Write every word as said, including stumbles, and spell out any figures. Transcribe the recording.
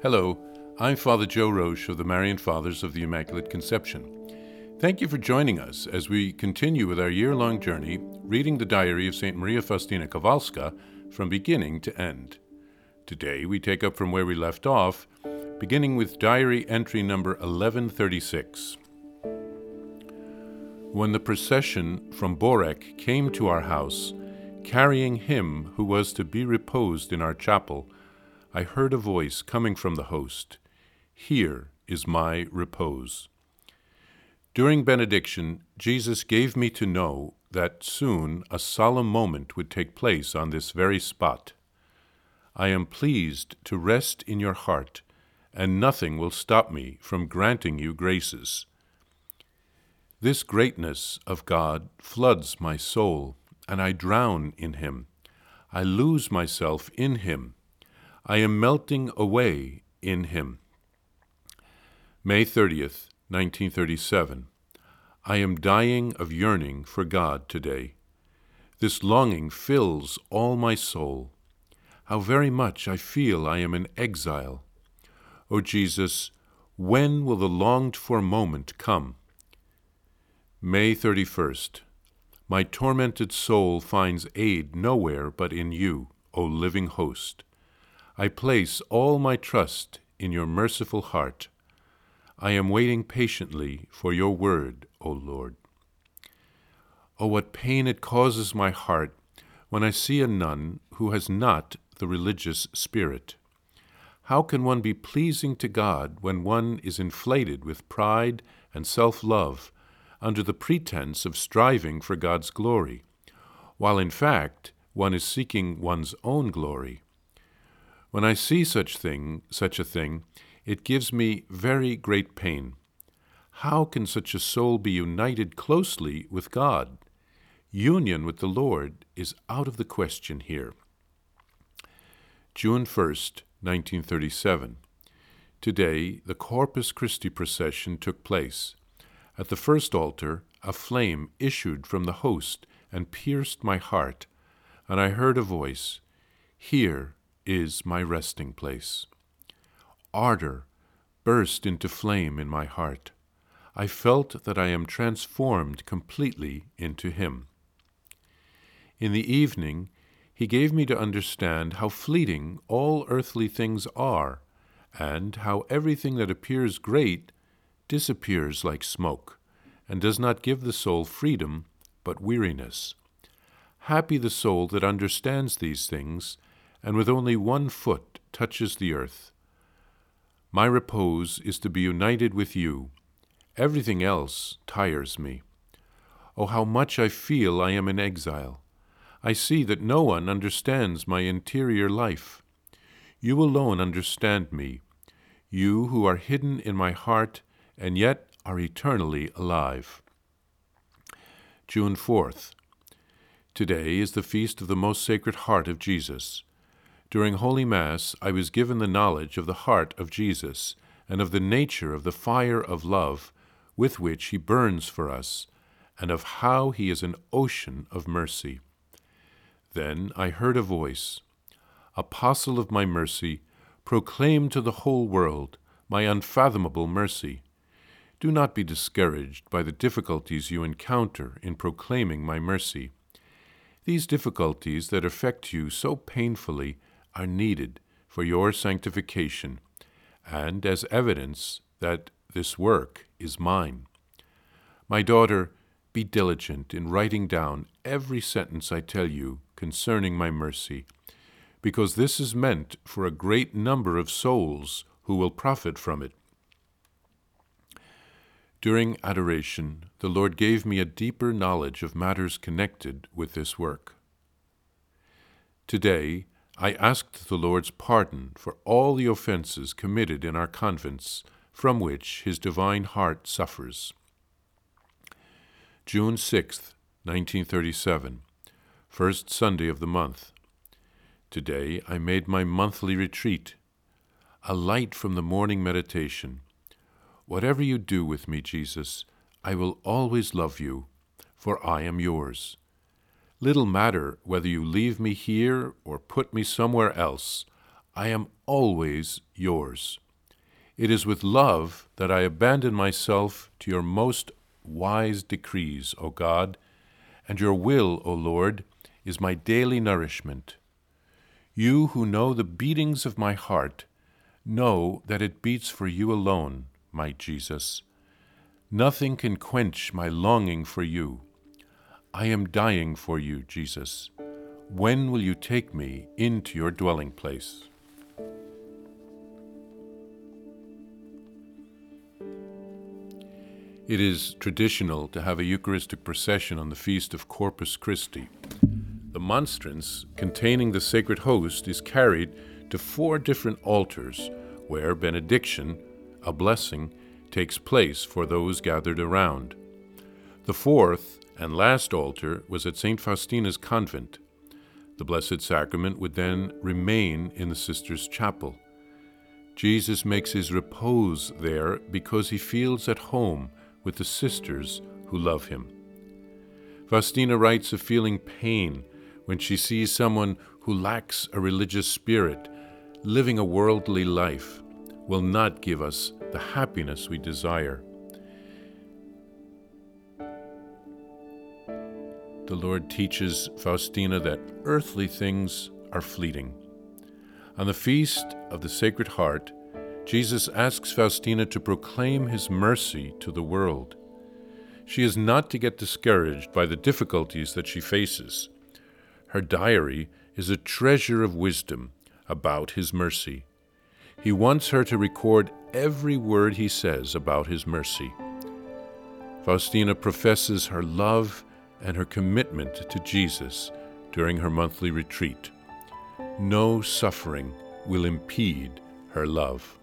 Hello, I'm Father Joe Roche of the Marian Fathers of the Immaculate Conception. Thank you for joining us as we continue with our year-long journey reading the diary of Saint Maria Faustina Kowalska from beginning to end. Today we take up from where we left off, beginning with diary entry number eleven thirty-six. When the procession from Borek came to our house, carrying him who was to be reposed in our chapel, I heard a voice coming from the host, "Here is my repose." During benediction, Jesus gave me to know that soon a solemn moment would take place on this very spot. I am pleased to rest in your heart, and nothing will stop me from granting you graces. This greatness of God floods my soul, and I drown in him. I lose myself in him. I am melting away in him. May thirtieth, nineteen thirty-seven. I am dying of yearning for God today. This longing fills all my soul. How very much I feel I am in exile. O Jesus, when will the longed-for moment come? May thirty-first. My tormented soul finds aid nowhere but in you, O living host. I place all my trust in your merciful heart. I am waiting patiently for your word, O Lord. Oh, what pain it causes my heart when I see a nun who has not the religious spirit. How can one be pleasing to God when one is inflated with pride and self-love under the pretense of striving for God's glory, while in fact one is seeking one's own glory? When I see such thing, such a thing, it gives me very great pain. How can such a soul be united closely with God? Union with the Lord is out of the question here. June first, nineteen thirty-seven. Today, the Corpus Christi procession took place. At the first altar, a flame issued from the host and pierced my heart, and I heard a voice, "Here is my resting place." Ardor burst into flame in my heart. I felt that I am transformed completely into him. In the evening, he gave me to understand how fleeting all earthly things are, and how everything that appears great disappears like smoke, and does not give the soul freedom, but weariness. Happy the soul that understands these things, and with only one foot touches the earth. My repose is to be united with you. Everything else tires me. Oh, how much I feel I am in exile. I see that no one understands my interior life. You alone understand me, you who are hidden in my heart and yet are eternally alive. June fourth. Today is the feast of the Most Sacred Heart of Jesus. During Holy Mass, I was given the knowledge of the heart of Jesus and of the nature of the fire of love with which he burns for us, and of how he is an ocean of mercy. Then I heard a voice, "Apostle of my mercy, proclaim to the whole world my unfathomable mercy. Do not be discouraged by the difficulties you encounter in proclaiming my mercy. These difficulties that affect you so painfully are needed for your sanctification, and as evidence that this work is mine. My daughter, be diligent in writing down every sentence I tell you concerning my mercy, because this is meant for a great number of souls who will profit from it." During adoration, the Lord gave me a deeper knowledge of matters connected with this work. Today, I asked the Lord's pardon for all the offenses committed in our convents, from which his divine heart suffers. June sixth, nineteen thirty-seven, first Sunday of the month. Today I made my monthly retreat, a light from the morning meditation. Whatever you do with me, Jesus, I will always love you, for I am yours. Little matter whether you leave me here or put me somewhere else, I am always yours. It is with love that I abandon myself to your most wise decrees, O God, and your will, O Lord, is my daily nourishment. You who know the beatings of my heart know that it beats for you alone, my Jesus. Nothing can quench my longing for you. I am dying for you, Jesus. When will you take me into your dwelling place? It is traditional to have a Eucharistic procession on the feast of Corpus Christi. The monstrance containing the sacred host is carried to four different altars where benediction, a blessing, takes place for those gathered around. The fourth and last altar was at Saint Faustina's convent. The Blessed Sacrament would then remain in the sisters' chapel. Jesus makes his repose there because he feels at home with the sisters who love him. Faustina writes of feeling pain when she sees someone who lacks a religious spirit, living a worldly life, will not give us the happiness we desire. The Lord teaches Faustina that earthly things are fleeting. On the feast of the Sacred Heart, Jesus asks Faustina to proclaim his mercy to the world. She is not to get discouraged by the difficulties that she faces. Her diary is a treasure of wisdom about his mercy. He wants her to record every word he says about his mercy. Faustina professes her love and her commitment to Jesus during her monthly retreat. No suffering will impede her love.